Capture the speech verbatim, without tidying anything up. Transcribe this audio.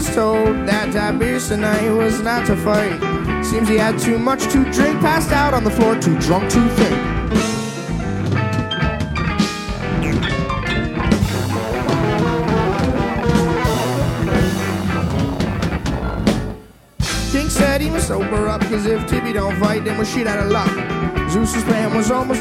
was told that Tiberius tonight was not to fight. Seems he had too much to drink, passed out on the floor, too drunk to think. King said he must sober up, cause if Tibby don't fight, then we're shit out of luck. Zeus's plan was almost